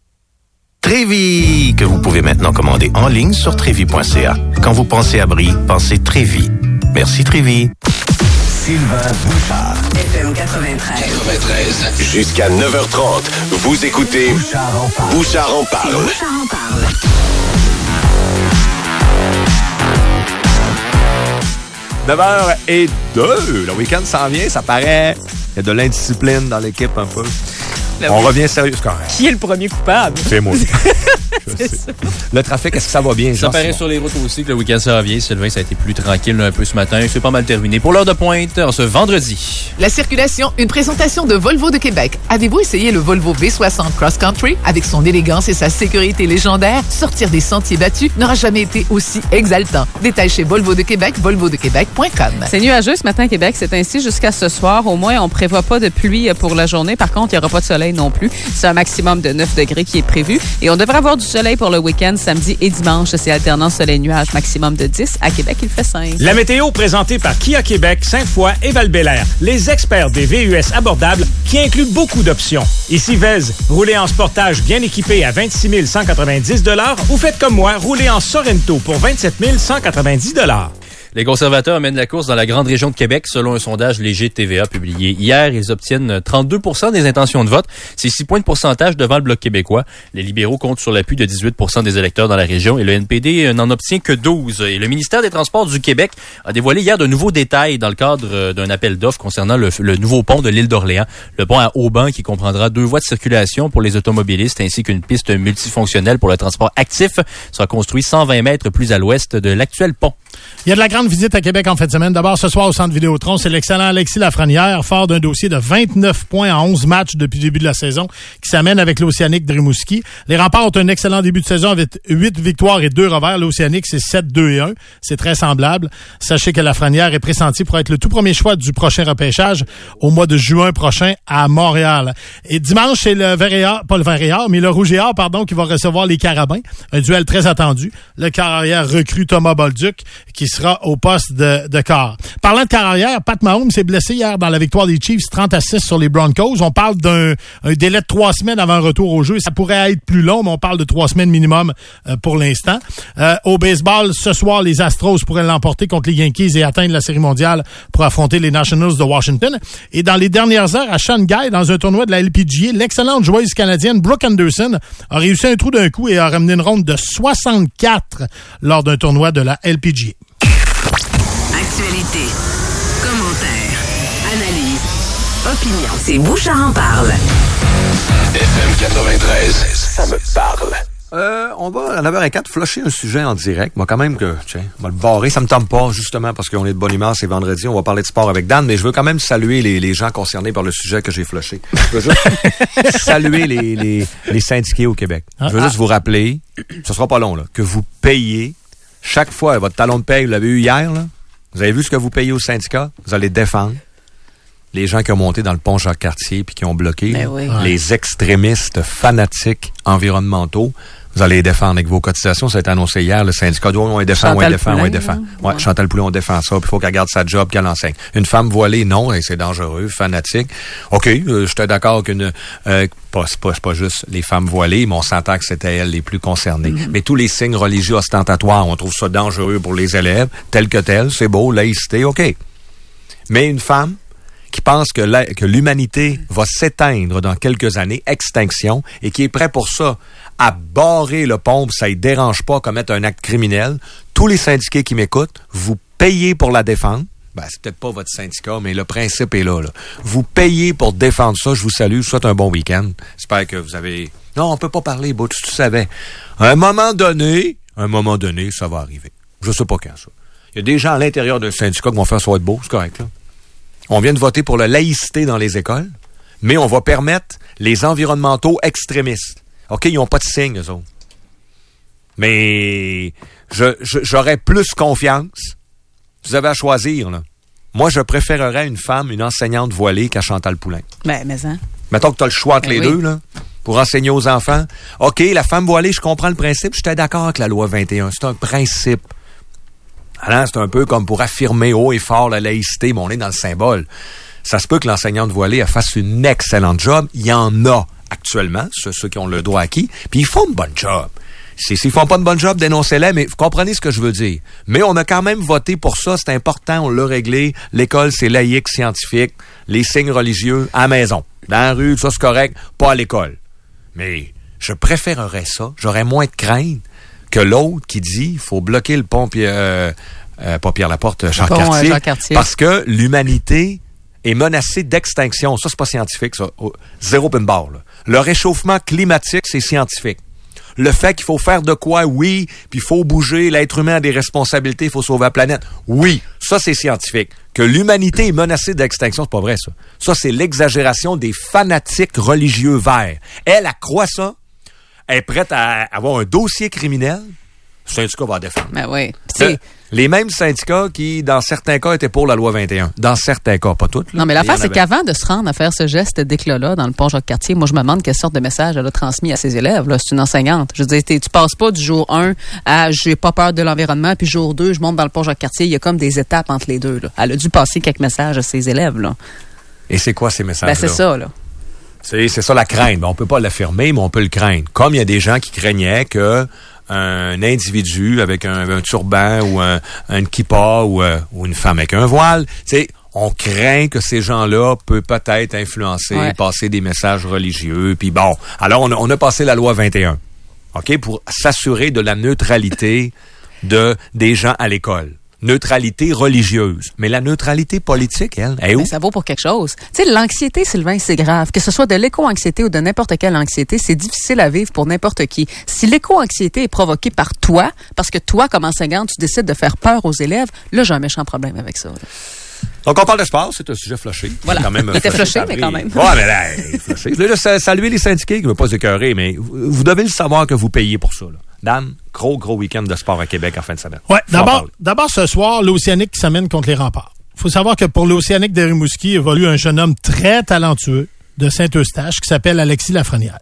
Trévi, que vous pouvez maintenant commander en ligne sur trévi.ca. Quand vous pensez abri, pensez Trévi. Merci Trévi. Sylvain Bouchard. FM 93. Jusqu'à 9h30, vous écoutez Bouchard en parle. Bouchard en parle. « 9h02. Le week-end s'en vient, ça paraît. Il y a de l'indiscipline dans l'équipe un peu. On revient sérieux, c'est correct. Qui est le premier coupable? C'est moi. Le trafic, est-ce que ça va bien? Ça paraît sur les routes aussi que le week-end s'en vient. Sylvain, ça a été plus tranquille un peu ce matin. C'est pas mal terminé. Pour l'heure de pointe, en ce vendredi. La circulation, une présentation de Volvo de Québec. Avez-vous essayé le Volvo V60 Cross Country? Avec son élégance et sa sécurité légendaire, sortir des sentiers battus n'aura jamais été aussi exaltant. Détail chez Volvo de Québec, volvodequebec.com. C'est nuageux ce matin à Québec. C'est ainsi jusqu'à ce soir. Au moins, on prévoit pas de pluie pour la journée. Par contre, il n'y aura pas de soleil non plus. C'est un maximum de 9 degrés qui est prévu. Et on devrait avoir du soleil pour le week-end, samedi et dimanche. C'est alternant soleil-nuage, maximum de 10. À Québec, il fait 5. La météo présentée par Kia Québec, Sainte-Foy et Val-Bélair. Les experts des VUS abordables qui incluent beaucoup d'options. Ici Vez, roulez en Sportage bien équipé à 26 190 $ ou faites comme moi, roulez en Sorento pour 27 190 $. Les conservateurs mènent la course dans la grande région de Québec selon un sondage léger de TVA publié hier. Ils obtiennent 32% des intentions de vote. C'est 6 points de pourcentage devant le Bloc québécois. Les libéraux comptent sur l'appui de 18% des électeurs dans la région et le NPD n'en obtient que 12. Et le ministère des Transports du Québec a dévoilé hier de nouveaux détails dans le cadre d'un appel d'offres concernant le nouveau pont de l'île d'Orléans. Le pont à Auban qui comprendra 2 voies de circulation pour les automobilistes ainsi qu'une piste multifonctionnelle pour le transport actif sera construit 120 mètres plus à l'ouest de l'actuel pont. Il y a de la grande visite à Québec en fin de semaine. D'abord, ce soir au Centre Vidéotron, c'est l'excellent Alexis Lafrenière, fort d'un dossier de 29 points en 11 matchs depuis le début de la saison, qui s'amène avec l'Océanique de Rimouski. Les Remparts ont un excellent début de saison avec 8 victoires et 2 revers. L'Océanique, c'est 7-2-1. C'est très semblable. Sachez que Lafrenière est pressenti pour être le tout premier choix du prochain repêchage au mois de juin prochain à Montréal. Et dimanche, c'est le Vert-et-Or, pas le Vert-et-Or, mais le Rouge-et-Or, pardon, qui va recevoir les Carabins. Un duel très attendu. Le carrière recrue Thomas Bolduc, qui sera au poste de quart. Parlant de carrière, Pat Mahomes s'est blessé hier dans la victoire des Chiefs 30-6 sur les Broncos. On parle d'un délai de 3 semaines avant un retour au jeu. Ça pourrait être plus long, mais on parle de 3 semaines minimum pour l'instant. Au baseball, ce soir, les Astros pourraient l'emporter contre les Yankees et atteindre la Série mondiale pour affronter les Nationals de Washington. Et dans les dernières heures, à Shanghai, dans un tournoi de la LPGA, l'excellente joueuse canadienne Brooke Anderson a réussi un trou d'un coup et a ramené une ronde de 64 lors d'un tournoi de la LPGA. Actualité, commentaires, analyse, opinion. C'est Bouchard en parle. FM 93, ça me parle. On va, à 9h04, flusher un sujet en direct. Moi, quand même que, tiens, on va le barrer. Ça me tente pas, justement, parce qu'on est de bonne humeur, c'est vendredi. On va parler de sport avec Dan, mais je veux quand même saluer les gens concernés par le sujet que j'ai flushé. Je veux juste saluer les syndiqués au Québec. Je veux juste vous rappeler, ce sera pas long, là, que vous payez chaque fois votre talon de paye, vous l'avez eu hier, là. Vous avez vu ce que vous payez au syndicat? Vous allez défendre les gens qui ont monté dans le pont Jacques-Cartier puis qui ont bloqué, les extrémistes fanatiques environnementaux. Vous allez les défendre avec vos cotisations. Ça a été annoncé hier. Le syndicat dit, on les défend, on les défend. Ouais, Chantal Poulin, on défend ça. Puis il faut qu'elle garde sa job, qu'elle enseigne. Une femme voilée, non, c'est dangereux, fanatique. OK, j'étais d'accord qu'une... pas juste les femmes voilées, mais on s'entend que c'était elles les plus concernées. Mais tous les signes religieux ostentatoires, on trouve ça dangereux pour les élèves, tel que tel, c'est beau, laïcité, OK. Mais une femme qui pense que l'humanité va s'éteindre dans quelques années, extinction, et qui est prêt pour ça à barrer le pont, ça ne dérange pas commettre un acte criminel. Tous les syndiqués qui m'écoutent, vous payez pour la défendre. Ben, c'est peut-être pas votre syndicat, mais le principe est là. Vous payez pour défendre ça. Je vous salue. Je vous souhaite un bon week-end. J'espère que vous avez... Non, on peut pas parler, Butch, tu savais. À un moment donné, ça va arriver. Je sais pas quand, ça. Il y a des gens à l'intérieur d'un syndicat qui vont faire ça va être beau, c'est correct, là. On vient de voter pour la laïcité dans les écoles, mais on va permettre les environnementaux extrémistes. OK, ils n'ont pas de signe, eux autres. Mais j'aurais plus confiance. Vous avez à choisir, là. Moi, je préférerais une femme, une enseignante voilée qu'à Chantal Poulin. Mais hein. Mettons que tu as le choix entre les deux, là, pour enseigner aux enfants. OK, la femme voilée, je comprends le principe. J'étais d'accord avec la loi 21. C'est un principe. Alors, c'est un peu comme pour affirmer haut et fort la laïcité, mais on est dans le symbole. Ça se peut que l'enseignante voilée fasse une excellente job. Il y en a actuellement, ceux qui ont le droit acquis, puis ils font une bonne job. S'ils font pas une bonne job, dénoncez-les, mais vous comprenez ce que je veux dire. Mais on a quand même voté pour ça, c'est important, on l'a réglé. L'école, c'est laïque, scientifique, les signes religieux à la maison. Dans la rue, ça c'est correct, pas à l'école. Mais je préférerais ça, j'aurais moins de crainte que l'autre qui dit il faut bloquer le pont pas Pierre-Laporte, Jacques-Cartier, parce que l'humanité est menacée d'extinction. Ça, c'est pas scientifique, ça. Zéro pin bar, là. Le réchauffement climatique, c'est scientifique. Le fait qu'il faut faire de quoi, oui, puis il faut bouger, l'être humain a des responsabilités, il faut sauver la planète. Oui, ça, c'est scientifique. Que l'humanité est menacée d'extinction, c'est pas vrai, ça. Ça, c'est l'exagération des fanatiques religieux verts. Elle croit ça. Elle est prête à avoir un dossier criminel. Le syndicat va défendre. Ben oui. Les mêmes syndicats qui, dans certains cas, étaient pour la loi 21. Dans certains cas, pas toutes. Là, non, mais l'affaire, c'est qu'avant de se rendre à faire ce geste d'éclat-là dans le pont Jacques-Cartier, moi, je me demande quelle sorte de message elle a transmis à ses élèves. Là. C'est une enseignante. Je veux dire, tu passes pas du jour 1 à j'ai pas peur de l'environnement, puis jour 2, je monte dans le pont Jacques-Cartier. Il y a comme des étapes entre les deux. Là. Elle a dû passer quelques messages à ses élèves. Là. Et c'est quoi ces messages-là? Ben, c'est ça, là. C'est ça la crainte. On peut pas l'affirmer, mais on peut le craindre. Comme il y a des gens qui craignaient que un individu avec un turban ou un kippa ou une femme avec un voile, on craint que ces gens-là peuvent peut-être influencer, passer des messages religieux. Puis bon, alors on a passé la loi 21, ok, pour s'assurer de la neutralité des gens à l'école. Neutralité religieuse. Mais la neutralité politique, elle est où? Mais ça vaut pour quelque chose. Tu sais, l'anxiété, Sylvain, c'est grave. Que ce soit de l'éco-anxiété ou de n'importe quelle anxiété, c'est difficile à vivre pour n'importe qui. Si l'éco-anxiété est provoquée par toi, parce que toi, comme enseignante, tu décides de faire peur aux élèves, là, j'ai un méchant problème avec ça. Là. Donc, on parle de sport, c'est un sujet flushé. Voilà. Il était flushé, mais quand même. Ouais, mais là, flushé. Je voulais saluer les syndiqués qui ne veulent pas écœurer, mais vous devez le savoir que vous payez pour ça, là. Dan, gros week-end de sport à Québec en fin de semaine. Ouais, d'abord ce soir, l'Océanique qui s'amène contre les Remparts. Il faut savoir que pour l'Océanique de Rimouski évolue un jeune homme très talentueux de Saint-Eustache qui s'appelle Alexis Lafrenière.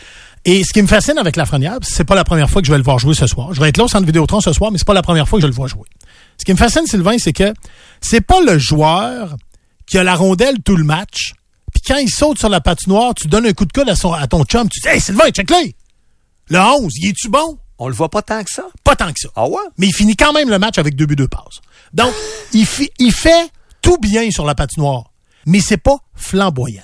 Et ce qui me fascine avec Lafrenière, c'est pas la première fois que je vais le voir jouer ce soir. Je vais être là au Centre Vidéotron ce soir, mais c'est pas la première fois que je le vois jouer. Ce qui me fascine, Sylvain, c'est que c'est pas le joueur qui a la rondelle tout le match, puis quand il saute sur la patinoire, tu donnes un coup de coude à ton chum, tu dis « Hey, Sylvain, check-le! Le 11, il est-tu bon? » On le voit pas tant que ça. Pas tant que ça. Ah ouais? Mais il finit quand même le match avec 2 buts, 2 passes. Donc, il fait tout bien sur la patinoire, mais c'est pas flamboyant.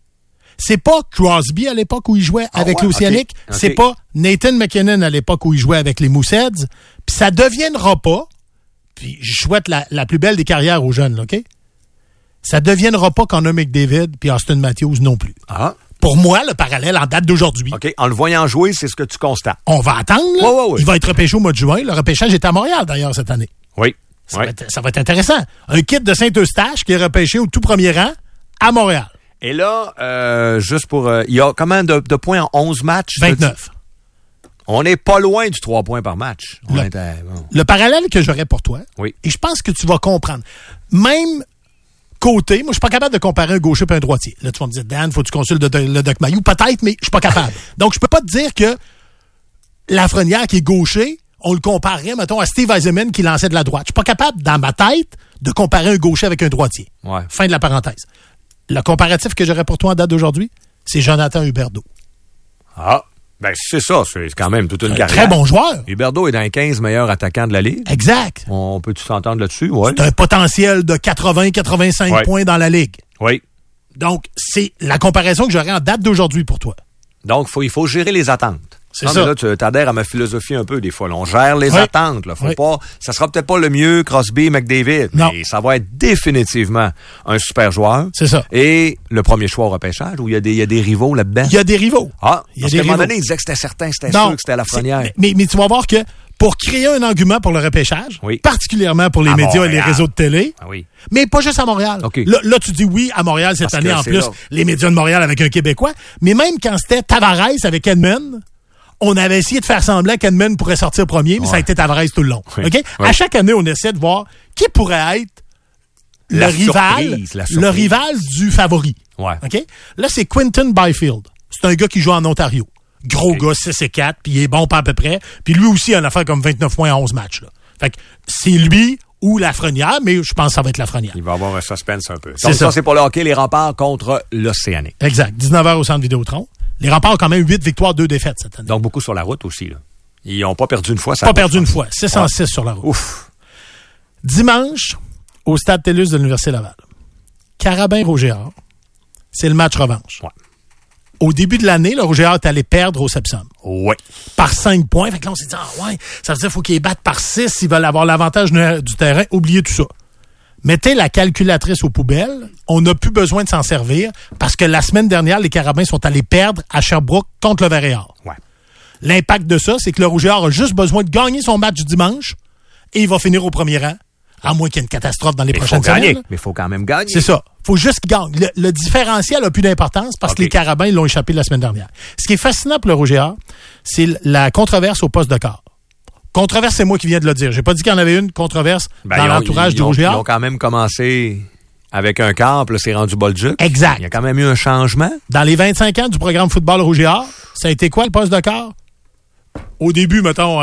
C'est pas Crosby à l'époque où il jouait avec l'Océanique. Okay. C'est pas Nathan McKinnon à l'époque où il jouait avec les Mooseheads. Puis ça deviendra pas, puis je souhaite la plus belle des carrières aux jeunes, OK? Ça deviendra pas qu'on a McDavid puis Austin Matthews non plus. Ah. pour moi, le parallèle en date d'aujourd'hui. OK. En le voyant jouer, c'est ce que tu constates. On va attendre. Là. Oui. Il va être repêché au mois de juin. Le repêchage est à Montréal, d'ailleurs, cette année. Oui. Ça va être intéressant. Un kid de Saint-Eustache qui est repêché au tout premier rang à Montréal. Et là, juste pour... il y a combien de points en 11 matchs? 29. On n'est pas loin du 3 points par match. Le parallèle que j'aurais pour toi, et je pense que tu vas comprendre, même côté, moi, je suis pas capable de comparer un gaucher et un droitier. Là, tu vas me dire, Dan, faut que tu consultes le Doc Mayou. Peut-être, mais je suis pas capable. Donc, je peux pas te dire que Lafrenière, qui est gaucher, on le comparerait, mettons, à Steve Eisenman qui lançait de la droite. Je suis pas capable, dans ma tête, de comparer un gaucher avec un droitier. Ouais. Fin de la parenthèse. Le comparatif que j'aurais pour toi en date d'aujourd'hui, c'est Jonathan Huberdeau. Ah, ben c'est ça, c'est quand même toute une carrière. Très bon joueur. Huberdeau est dans les 15 meilleurs attaquants de la Ligue. Exact. On peut-tu s'entendre là-dessus? Ouais. C'est un potentiel de 80-85 points dans la Ligue. Oui. Donc, c'est la comparaison que j'aurais en date d'aujourd'hui pour toi. Donc, il faut gérer les attentes. C'est non, ça. Mais là, tu adhères à ma philosophie un peu des fois. Là. On gère les attentes. Là. Faut pas, ça sera peut-être pas le mieux Crosby, McDavid, mais ça va être définitivement un super joueur. C'est ça. Et le premier choix au repêchage, où il y a des rivaux là-dedans. Il y a des rivaux. Ah, parce qu'à un moment donné, ils disaient que c'était certain, c'était sûr que c'était Lafrenière. Mais tu vas voir que pour créer un engouement pour le repêchage, particulièrement pour les médias et les réseaux de télé, mais pas juste à Montréal. Okay. Là, tu dis oui à Montréal cette année, en plus, les médias de Montréal avec un Québécois, mais même quand c'était Tavares avec Edmund, on avait essayé de faire semblant qu'Edmund pourrait sortir premier, mais ça a été Tavares tout le long. Oui. Okay? Oui. À chaque année, on essaie de voir qui pourrait être le rival du favori. Ouais. Okay? Là, c'est Quinton Byfield. C'est un gars qui joue en Ontario. Gros gars, 6'4", puis il est bon pas à peu près. Puis lui aussi, il a une affaire comme 29 points en 11 matchs. Là. Fait que c'est lui ou Lafrenière, mais je pense que ça va être Lafrenière. Il va avoir un suspense un peu. C'est Donc ça. c'est pour le hockey, les Remparts contre l'Océanique. Exact. 19h au Centre Vidéotron. Les Remparts ont quand même 8 victoires, 2 défaites cette année. Donc beaucoup sur la route aussi. Là. Ils n'ont pas perdu une fois. Pas perdu une fois. 606 sur la route. Ouf. Dimanche, au Stade TELUS de l'Université Laval. Carabin-Rouge-Gérard, c'est le match revanche. Ouais. Au début de l'année, le Rouge-Gérard est allé perdre au Sepsum. Oui. Par 5 points. Fait que là, on s'est dit, ça veut dire qu'il faut qu'ils battent par 6 s'ils veulent avoir l'avantage du terrain. Oubliez tout ça. Mettez la calculatrice aux poubelles. On n'a plus besoin de s'en servir parce que la semaine dernière, les Carabins sont allés perdre à Sherbrooke contre le Vert-et-Or. Ouais. L'impact de ça, c'est que le Rouge-et-Or a juste besoin de gagner son match du dimanche et il va finir au premier rang, à moins qu'il y ait une catastrophe dans les prochaines semaines. Mais il faut quand même gagner. C'est ça. Faut juste qu'il gagne. Le différentiel a plus d'importance parce que les Carabins l'ont échappé la semaine dernière. Ce qui est fascinant pour le Rouge-et-Or, c'est la controverse au poste de quart. Controverse, c'est moi qui viens de le dire. J'ai pas dit qu'il y en avait une controverse dans l'entourage du Rouge-et-Or. Ils ont quand même commencé avec un quart, puis là, c'est rendu Bolduc. Exact. Il y a quand même eu un changement. Dans les 25 ans du programme football Rouge-et-Or, ça a été quoi le poste de quart? Au début, mettons,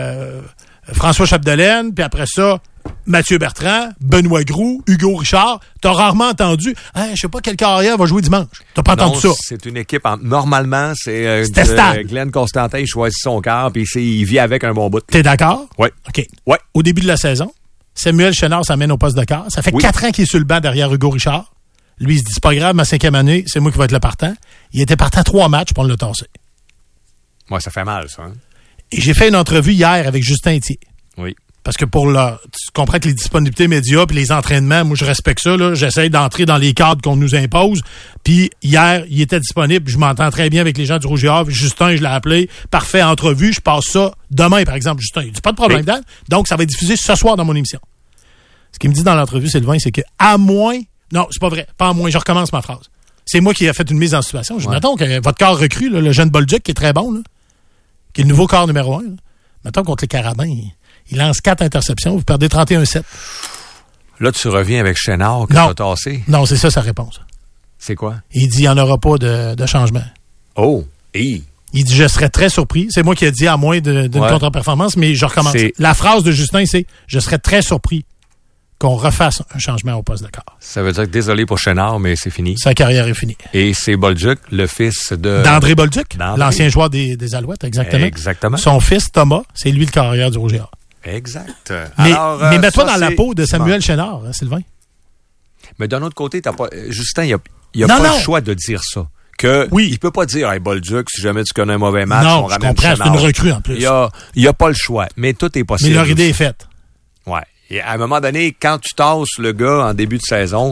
François Chapdelaine, puis après ça, Mathieu Bertrand, Benoît Groux, Hugo Richard. T'as rarement entendu, je sais pas quel carrière va jouer dimanche. T'as pas entendu ça. C'est une équipe, normalement, c'est Glenn Constantin, il choisit son quart, puis il vit avec un bon bout. T'es d'accord? Oui. OK. Ouais. Au début de la saison, Samuel Chénard s'amène au poste de quart. Ça fait 4 ans qu'il est sur le banc derrière Hugo Richard. Lui, il se dit, c'est pas grave, ma 5e année, c'est moi qui vais être le partant. Il était partant 3 matchs pour le tasser. Moi, ça fait mal, ça. Hein? Et j'ai fait une entrevue hier avec Justin Etier. Oui. Parce que tu comprends que les disponibilités médias puis les entraînements, moi, je respecte ça, là. J'essaie d'entrer dans les cadres qu'on nous impose. Puis hier, il était disponible. Je m'entends très bien avec les gens du Rouge-et-Or. Justin, je l'ai appelé. Parfait, entrevue. Je passe ça demain, par exemple. Justin, il dit pas de problème, Dan. Donc, ça va être diffusé ce soir dans mon émission. Ce qu'il me dit dans l'entrevue, Sylvain, c'est que à moins... Non, c'est pas vrai. Pas à moins. Je recommence ma phrase. C'est moi qui ai fait une mise en situation. Je dis, mettons que votre corps recrue, là, le jeune Bolduc, qui est très bon, là, qui est le nouveau corps numéro 1, là, mettons contre les Carabins, il lance 4 interceptions, vous perdez 31-7. Là, tu reviens avec Chénard que t'as tassé. Non, c'est ça sa réponse. C'est quoi? Il dit, il n'y en aura pas de changement. Oh! Hey. Il dit, je serais très surpris. C'est moi qui ai dit, à moins d'une contre-performance, mais je recommence. La phrase de Justin, c'est, je serais très surpris qu'on refasse un changement au poste de quart. Ça veut dire que désolé pour Chénard, mais c'est fini. Sa carrière est finie. Et c'est Bolduc, le fils d'André Bolduc, l'ancien joueur des Alouettes, exactement. Exactement. Son fils, Thomas, c'est lui le carrière du Rouge-et-Or. Exact. Mais mets-toi dans la peau de Samuel Chénard, hein, Sylvain. Mais d'un autre côté, Justin, il n'y a pas le choix de dire ça. Il peut pas dire, Bolduc, si jamais tu connais un mauvais match, on ramène Chénard. C'est une recrue en plus. Il n'y a pas le choix, mais tout est possible. Mais leur idée est faite. Ouais. Et à un moment donné, quand tu tasses le gars en début de saison,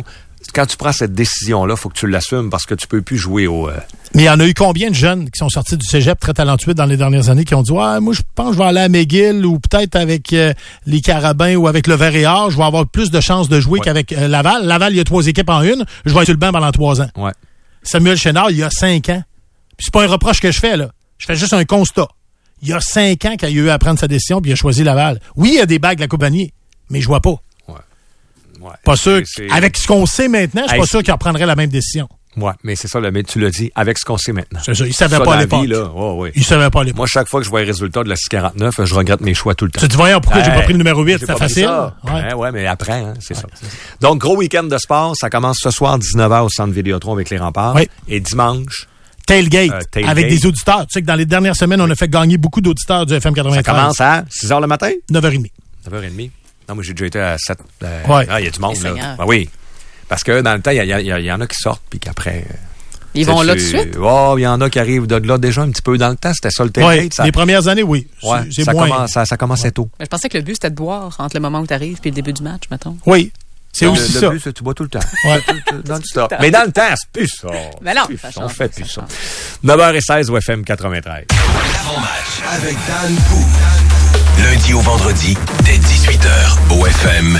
quand tu prends cette décision-là, faut que tu l'assumes parce que tu peux plus jouer au... Mais il y en a eu combien de jeunes qui sont sortis du cégep très talentueux dans les dernières années qui ont dit « Ouais, moi, je pense que je vais aller à McGill ou peut-être avec les Carabins ou avec le Vert et Or. Je vais avoir plus de chances de jouer qu'avec Laval. Laval, il y a 3 équipes en une. Je vais être sur le banc pendant 3 ans. » Ouais. Samuel Chénard, il y a 5 ans. Puis c'est pas un reproche que je fais, là. Je fais juste un constat. Il y a 5 ans qu'il a eu à prendre sa décision puis il a choisi Laval. Oui, il y a des bagues de la Coupe Vanier, mais je vois pas. Ouais, pas sûr. Avec ce qu'on sait maintenant, je suis pas sûr qu'il reprendrait la même décision. Ouais, mais c'est ça, mais tu l'as dit, avec ce qu'on sait maintenant. C'est ça, il savait pas à l'époque. Il savait pas à l'époque. Moi, chaque fois que je vois les résultats de la 649, je regrette mes choix tout le temps. Tu te dis, voyons, pourquoi j'ai pas pris le numéro 8? C'était facile. Ouais, mais après, c'est ça. Donc, gros week-end de sport, ça commence ce soir, 19h au Centre Vidéotron avec les Remparts. Oui. Et dimanche... Tailgate, avec des auditeurs. Tu sais que dans les dernières semaines, on a fait gagner beaucoup d'auditeurs du FM 93. Ça commence à 6h le matin? 9h30. 9h30. Non, moi, j'ai déjà été à 7. Ouais. Il y a du monde, là. Ben oui. Parce que dans le temps, il y en a qui sortent, puis qu'après... Ils vont là tout de suite? Oh, il y en a qui arrivent de là déjà un petit peu dans le temps. C'était ça le tailgate. Les premières années, oui. Ouais, ça commençait tôt. Mais je pensais que le but, c'était de boire entre le moment où tu arrives et le début du match, mettons. Oui. C'est aussi ça. Le but, c'est que tu bois tout le temps. Ouais. Dans le stop. Mais dans le temps, c'est plus ça. Mais non, on fait plus ça. 9h16 au FM 93. L'avant-match avec Dan Pou. Lundi au vendredi, dès 18h au FM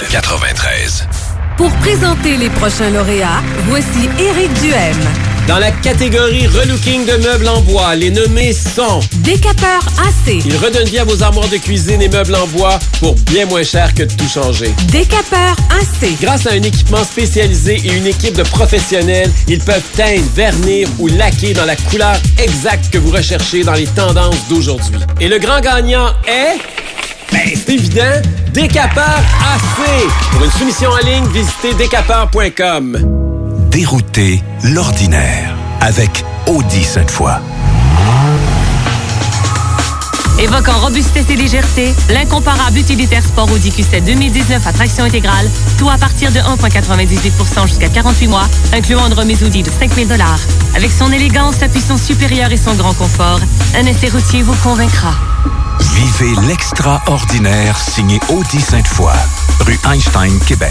93. Pour présenter les prochains lauréats, voici Éric Duhem. Dans la catégorie relooking de meubles en bois, les nommés sont... Décapeur AC. Il redonne vie à vos armoires de cuisine et meubles en bois pour bien moins cher que de tout changer. Décapeur AC. Grâce à un équipement spécialisé et une équipe de professionnels, ils peuvent teindre, vernir ou laquer dans la couleur exacte que vous recherchez dans les tendances d'aujourd'hui. Et le grand gagnant est... c'est évident, Décapeur AC. Pour une soumission en ligne, visitez décapeur.com. Dérouter l'ordinaire avec Audi Sainte-Foy. Évoquant robustesse et légèreté, l'incomparable utilitaire sport Audi Q7 2019 à traction intégrale, tout à partir de 1,98% jusqu'à 48 mois, incluant une remise Audi de 5 000 $. Avec son élégance, sa puissance supérieure et son grand confort, un essai routier vous convaincra. Vivez l'extraordinaire signé Audi Sainte-Foy, rue Einstein, Québec.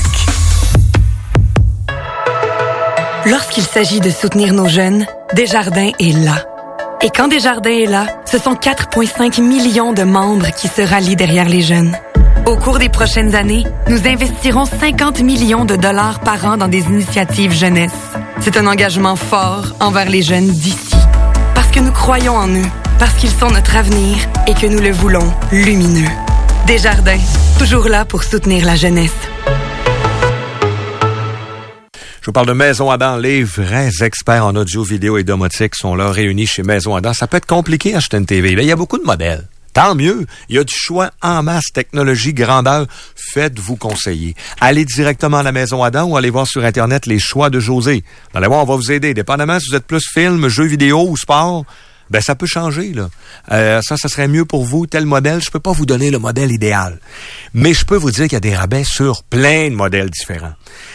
Lorsqu'il s'agit de soutenir nos jeunes, Desjardins est là. Et quand Desjardins est là, ce sont 4,5 millions de membres qui se rallient derrière les jeunes. Au cours des prochaines années, nous investirons 50 millions de dollars par an dans des initiatives jeunesse. C'est un engagement fort envers les jeunes d'ici. Parce que nous croyons en eux, parce qu'ils sont notre avenir et que nous le voulons lumineux. Desjardins, toujours là pour soutenir la jeunesse. Je vous parle de Maison Adam. Les vrais experts en audio, vidéo et domotique sont là, réunis chez Maison Adam. Ça peut être compliqué acheter une TV. Là, il y a beaucoup de modèles. Tant mieux. Il y a du choix en masse, technologie, grandeur. Faites-vous conseiller. Allez directement à la Maison Adam ou allez voir sur Internet les choix de José. Dans les mois, on va vous aider. Dépendamment si vous êtes plus film, jeux vidéo ou sport, ben ça peut changer, là. Ça serait mieux pour vous, tel modèle. Je peux pas vous donner le modèle idéal. Mais je peux vous dire qu'il y a des rabais sur plein de modèles différents.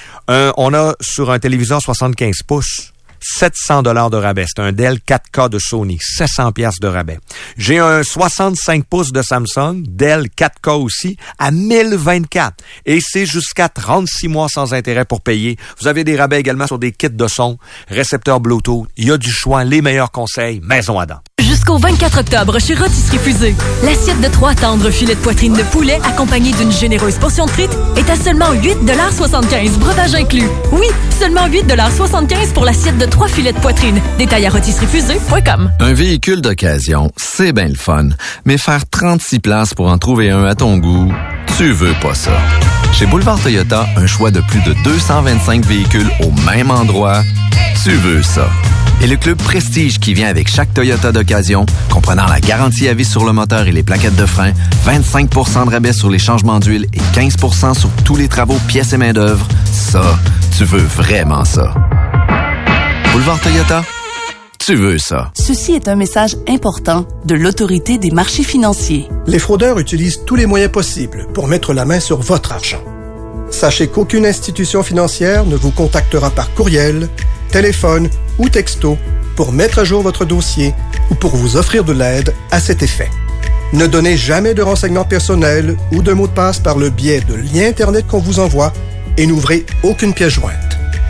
On a sur un téléviseur 75 pouces, 700 $ de rabais. C'est un Dell 4K de Sony, 700 $ de rabais. J'ai un 65 pouces de Samsung, Dell 4K aussi, à 1024. Et c'est jusqu'à 36 mois sans intérêt pour payer. Vous avez des rabais également sur des kits de son, récepteurs Bluetooth. Il y a du choix, les meilleurs conseils, Maison Adam. Jusqu'au 24 octobre, chez Rôtisserie Fusée, l'assiette de 3 tendres filets de poitrine de poulet accompagnée d'une généreuse portion de frites est à seulement 8,75 $, breuvage inclus. Oui, seulement 8,75 $ pour l'assiette de 3 filets de poitrine. Détail à rôtisseriefusée.com. Un véhicule d'occasion, c'est bien le fun. Mais faire 36 places pour en trouver un à ton goût, tu veux pas ça. Chez Boulevard Toyota, un choix de plus de 225 véhicules au même endroit, tu veux ça. Et le club Prestige qui vient avec chaque Toyota d'occasion, comprenant la garantie à vie sur le moteur et les plaquettes de frein, 25 % de rabais sur les changements d'huile et 15 % sur tous les travaux, pièces et main-d'œuvre. Ça, tu veux vraiment ça. Boulevard Toyota, tu veux ça. Ceci est un message important de l'Autorité des marchés financiers. Les fraudeurs utilisent tous les moyens possibles pour mettre la main sur votre argent. Sachez qu'aucune institution financière ne vous contactera par courriel, téléphone ou texto pour mettre à jour votre dossier ou pour vous offrir de l'aide à cet effet. Ne donnez jamais de renseignements personnels ou de mots de passe par le biais de liens Internet qu'on vous envoie et n'ouvrez aucune pièce jointe.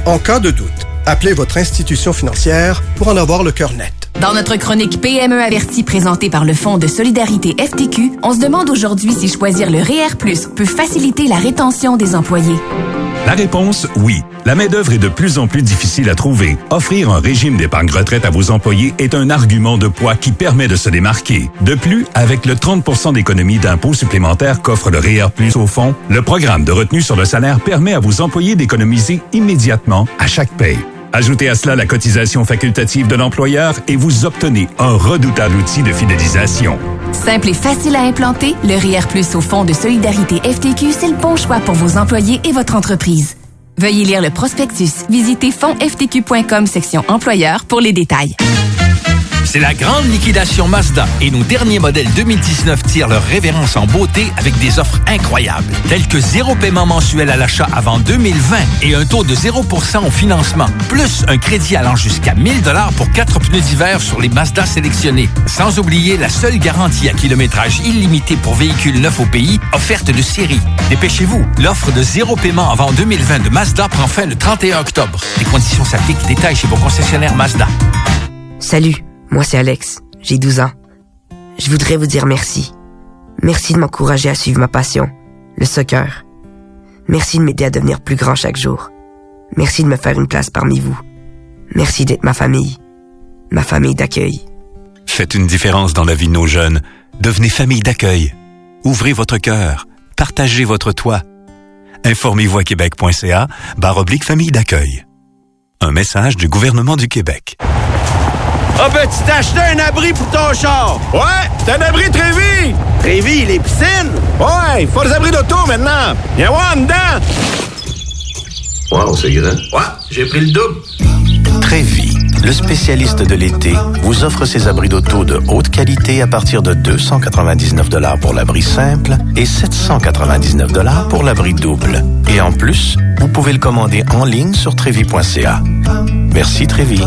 En cas de doute, appelez votre institution financière pour en avoir le cœur net. Dans notre chronique PME avertie présentée par le Fonds de solidarité FTQ, on se demande aujourd'hui si choisir le REER+ peut faciliter la rétention des employés. La réponse, oui. La main-d'œuvre est de plus en plus difficile à trouver. Offrir un régime d'épargne retraite à vos employés est un argument de poids qui permet de se démarquer. De plus, avec le 30% d'économie d'impôts supplémentaires qu'offre le REER+ au fond, le programme de retenue sur le salaire permet à vos employés d'économiser immédiatement à chaque paye. Ajoutez à cela la cotisation facultative de l'employeur et vous obtenez un redoutable outil de fidélisation. Simple et facile à implanter, le REER+ au Fonds de solidarité FTQ, c'est le bon choix pour vos employés et votre entreprise. Veuillez lire le prospectus. Visitez fondsftq.com section employeur pour les détails. C'est la grande liquidation Mazda et nos derniers modèles 2019 tirent leur révérence en beauté avec des offres incroyables, telles que 0 paiement mensuel à l'achat avant 2020 et un taux de 0% au financement, plus un crédit allant jusqu'à 1 000 $ pour 4 pneus d'hiver sur les Mazda sélectionnés. Sans oublier la seule garantie à kilométrage illimité pour véhicules neufs au pays, offerte de série. Dépêchez-vous, l'offre de 0 paiement avant 2020 de Mazda prend fin le 31 octobre. Les conditions s'appliquent, détails chez vos concessionnaires Mazda. Salut. Moi, c'est Alex. J'ai 12 ans. Je voudrais vous dire merci. Merci de m'encourager à suivre ma passion, le soccer. Merci de m'aider à devenir plus grand chaque jour. Merci de me faire une place parmi vous. Merci d'être ma famille d'accueil. Faites une différence dans la vie de nos jeunes. Devenez famille d'accueil. Ouvrez votre cœur. Partagez votre toit. Informez-vous à québec.ca/famille d'accueil. Un message du gouvernement du Québec. Ah ben, tu t'es acheté un abri pour ton char! Ouais, c'est un abri Trévis! Trévis, les piscines? Ouais, il faut les abris d'auto maintenant! Viens voir en dedans! Wow, c'est grand. Ouais, j'ai pris le double. Trévis, le spécialiste de l'été, vous offre ses abris d'auto de haute qualité à partir de 299 $ pour l'abri simple et 799 $ pour l'abri double. Et en plus, vous pouvez le commander en ligne sur trévis.ca. Merci Trévis.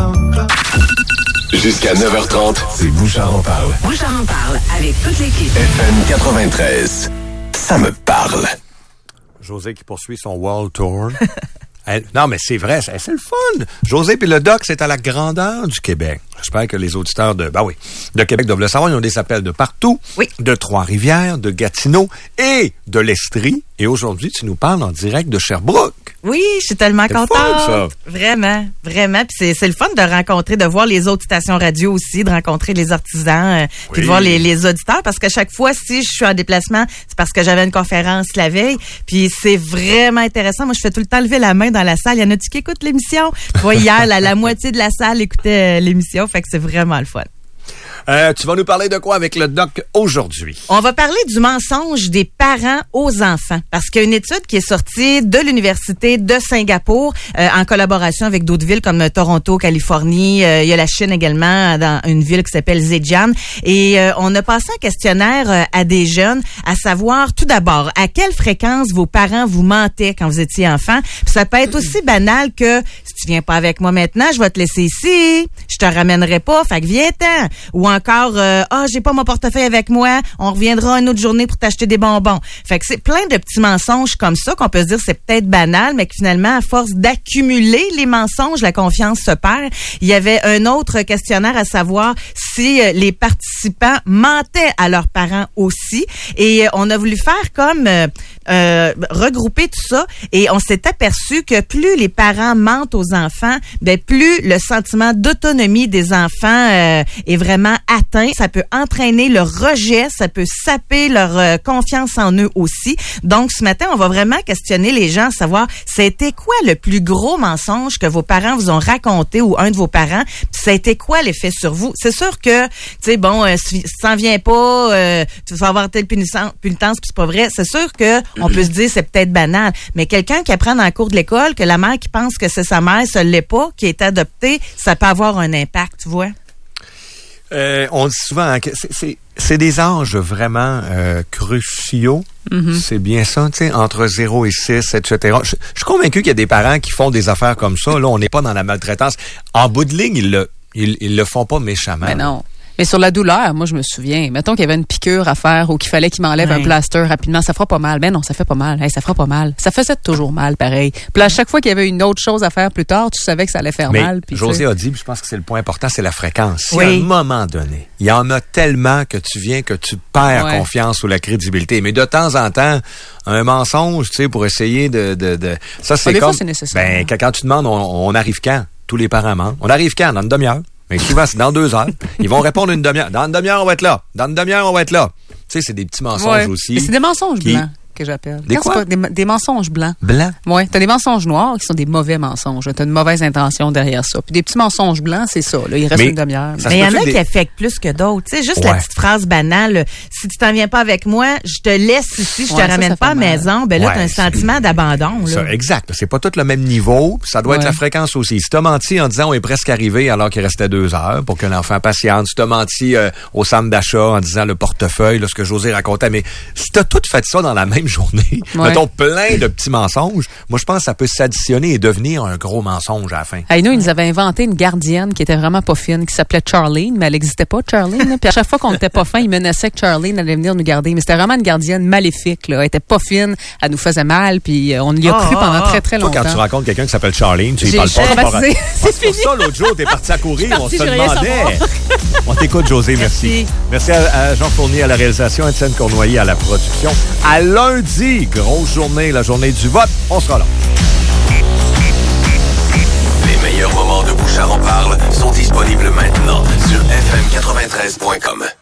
Jusqu'à 9h30, c'est Bouchard en parle. Bouchard en parle avec toute l'équipe. FM 93. Ça me parle. José qui poursuit son World Tour. Non, mais c'est vrai, c'est le fun. José puis le Doc, c'est à la grandeur du Québec. J'espère que les auditeurs de Québec doivent le savoir. Ils ont des appels de partout. Oui. De Trois-Rivières, de Gatineau et de l'Estrie. Et aujourd'hui, tu nous parles en direct de Sherbrooke. Oui, je suis tellement contente. Fun, ça. Vraiment, vraiment. Puis c'est le fun de rencontrer, de voir les autres stations radio aussi, de rencontrer les artisans, puis de voir les auditeurs. Parce que chaque fois, si je suis en déplacement, c'est parce que j'avais une conférence la veille. Puis c'est vraiment intéressant. Moi, je fais tout le temps lever la main dans la salle. Il y en a-tu qui écoutent l'émission? Tu vois, hier, la moitié de la salle écoutait l'émission. Fait que c'est vraiment le fun. Tu vas nous parler de quoi avec le Doc aujourd'hui? On va parler du mensonge des parents aux enfants. Parce qu'il y a une étude qui est sortie de l'Université de Singapour en collaboration avec d'autres villes comme Toronto, Californie. Il y a la Chine également dans une ville qui s'appelle Zhejiang. Et on a passé un questionnaire à des jeunes à savoir tout d'abord à quelle fréquence vos parents vous mentaient quand vous étiez enfant. Puis ça peut être aussi banal que si tu viens pas avec moi maintenant, je vais te laisser ici. Je te ramènerai pas, fait que viens-t'en. Ou encore, j'ai pas mon portefeuille avec moi, on reviendra une autre journée pour t'acheter des bonbons. Fait que c'est plein de petits mensonges comme ça qu'on peut se dire c'est peut-être banal, mais que finalement, à force d'accumuler les mensonges, la confiance se perd. Il y avait un autre questionnaire à savoir si les participants mentaient à leurs parents aussi. Et on a voulu faire comme regrouper tout ça et on s'est aperçu que plus les parents mentent aux enfants, ben plus le sentiment d'autonomie des enfants est vraiment atteint. Ça peut entraîner le rejet, ça peut saper leur confiance en eux aussi. Donc ce matin, on va vraiment questionner les gens, savoir c'était quoi le plus gros mensonge que vos parents vous ont raconté ou un de vos parents, puis ça a été quoi l'effet sur vous. C'est sûr que tu sais si ça en vient pas, tu vas avoir telle punitance, puis c'est pas vrai. C'est sûr que on peut se dire c'est peut-être banal, mais quelqu'un qui apprend dans le cours de l'école que la mère qui pense que c'est sa mère, ça l'est pas, qui est adoptée, ça peut avoir un impact, tu vois. On dit souvent que c'est des âges vraiment cruciaux. Mm-hmm. C'est bien ça, tu sais, entre 0 et 6, etc. Je suis convaincu qu'il y a des parents qui font des affaires comme ça. Là, on n'est pas dans la maltraitance. En bout de ligne, ils le font pas méchamment. Mais non. Mais sur la douleur, moi, je me souviens, mettons qu'il y avait une piqûre à faire ou qu'il fallait qu'il m'enlève un plaster rapidement, ça fera pas mal. Mais non, ça fait pas mal. Hey, ça fera pas mal. Ça faisait toujours mal, pareil. Puis à chaque fois qu'il y avait une autre chose à faire plus tard, tu savais que ça allait faire mal. Puis José a dit, puis je pense que c'est le point important, c'est la fréquence. Si Oui. à un moment donné, il y en a tellement que tu perds confiance ou la crédibilité. Mais de temps en temps, un mensonge, tu sais, pour essayer de ça, c'est des comme... fois, c'est nécessaire. Ben, quand tu demandes, on arrive quand? Tous les parents mentent. On arrive quand? Dans une demi-heure. Mais souvent, c'est dans 2 heures. Ils vont répondre une demi-heure. Dans une demi-heure, on va être là. Dans une demi-heure, on va être là. Tu sais, c'est des petits mensonges aussi. Mais c'est des mensonges blancs que j'appelle. Des quoi? C'est pas des mensonges blancs. Blancs? Oui. T'as des mensonges noirs qui sont des mauvais mensonges. T'as une mauvaise intention derrière ça. Puis des petits mensonges blancs, c'est ça. Là. Il reste une demi-heure. Mais il y en a qui affectent plus que d'autres. Tu sais, juste la petite phrase banale, là, si tu t'en viens pas avec moi, je te laisse ici, je te ramène pas à la maison. Ben là, t'as un sentiment d'abandon. Là. Ça, exact. C'est pas tout le même niveau. Ça doit être la fréquence aussi. Si t'as menti en disant on est presque arrivé alors qu'il restait 2 heures pour que l'enfant patiente. Si t'as menti au centre d'achat en disant le portefeuille, là, ce que José racontait. Mais si t'as tout fait ça dans la même journée, mettons plein de petits mensonges, moi je pense que ça peut s'additionner et devenir un gros mensonge à la fin. Hey, nous, ils nous avaient inventé une gardienne qui était vraiment pas fine, qui s'appelait Charlene, mais elle n'existait pas, Charlene. Puis à chaque fois qu'on était pas fin, ils menaçaient que Charlene allait venir nous garder. Mais c'était vraiment une gardienne maléfique. Là. Elle était pas fine, elle nous faisait mal, puis on y a cru pendant très, très longtemps. Toi, quand tu rencontres quelqu'un qui s'appelle Charlene, tu lui parles pas. C'est pour ça, l'autre jour, t'es parti à courir, on se demandait. On t'écoute, José, merci. Merci à Jean Fournier à la réalisation, Étienne Cournoyer à la production. À lundi, grosse journée, la journée du vote. On sera là. Les meilleurs moments de Bouchard en parle sont disponibles maintenant sur fm93.com.